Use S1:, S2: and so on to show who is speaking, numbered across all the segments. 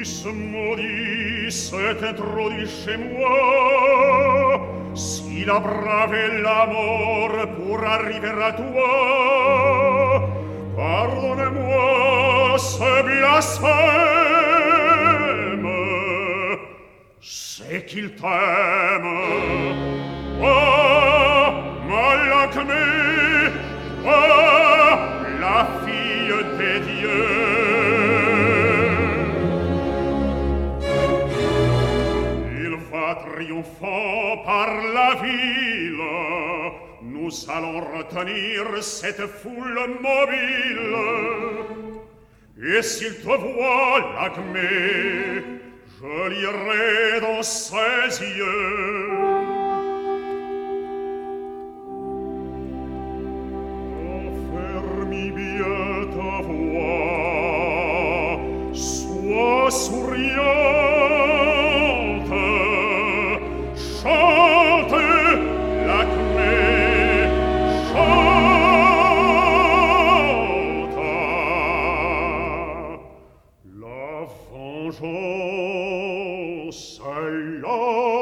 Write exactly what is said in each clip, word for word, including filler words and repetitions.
S1: ce maudit s'est introduit chez moi, s'il a bravé la mort pour arriver à toi, pardonne-moi ce blasphème, c'est qu'il t'aime. Oh, Malakmé, oh, la fille des dieux. Il va triomphant par la ville, nous allons retenir cette foule mobile. Et s'il te voit, Lakmé, je lirai dans ses yeux affermi bien ta voix, sois souriante, chante, Lakmé, chante. La vengeance est là.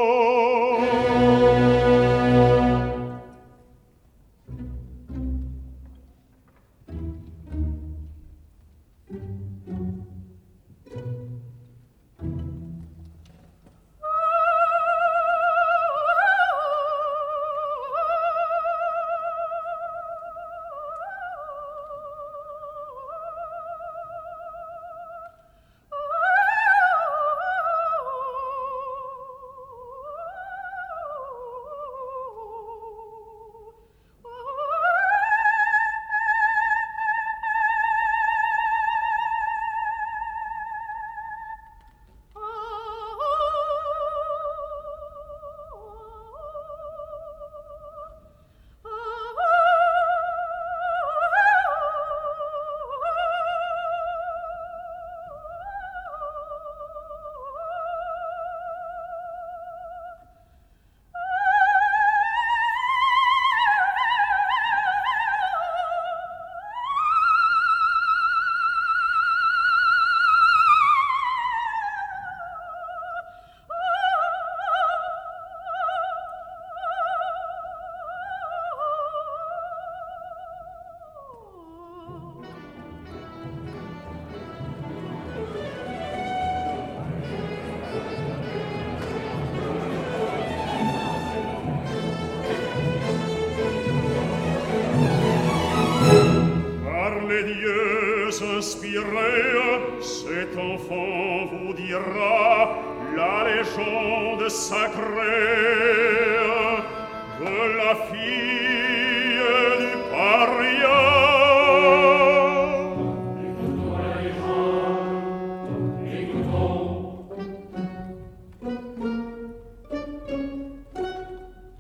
S1: Inspirez, cet enfant vous dira la légende sacrée de la fille du paria.